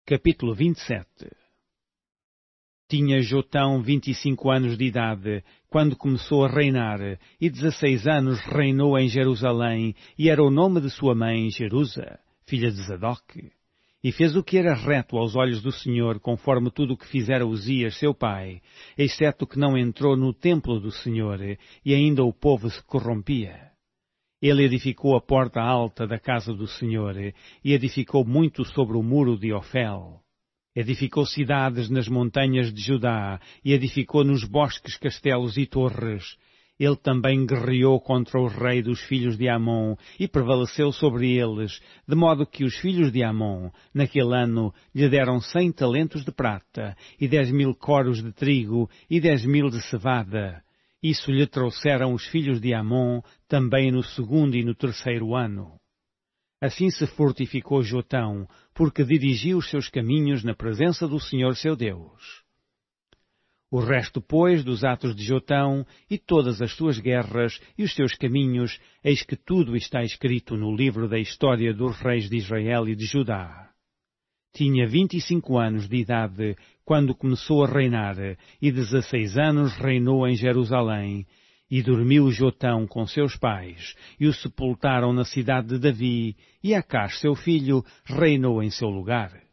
Capítulo 27. Tinha Jotão 25 anos de idade, quando começou a reinar, e 16 anos reinou em Jerusalém, e era o nome de sua mãe Jerusa, filha de Zadoque. E fez o que era reto aos olhos do Senhor, conforme tudo o que fizera Uzias, seu pai, exceto que não entrou no templo do Senhor, e ainda o povo se corrompia. Ele edificou a porta alta da casa do Senhor, e edificou muito sobre o muro de Ofel. Edificou cidades nas montanhas de Judá, e edificou nos bosques castelos e torres. Ele também guerreou contra o rei dos filhos de Amon, e prevaleceu sobre eles, de modo que os filhos de Amon, naquele ano, lhe deram 100 talentos de prata, e 10.000 coros de trigo, e 10.000 de cevada. Isso lhe trouxeram os filhos de Amon, também no segundo e no terceiro ano. Assim se fortificou Jotão, porque dirigiu os seus caminhos na presença do Senhor seu Deus. O resto, pois, dos atos de Jotão, e todas as suas guerras, e os seus caminhos, eis que tudo está escrito no livro da história dos reis de Israel e de Judá. Tinha 25 anos de idade, quando começou a reinar, e 16 anos reinou em Jerusalém. E dormiu Jotão com seus pais, e o sepultaram na cidade de Davi, e Acás, seu filho, reinou em seu lugar.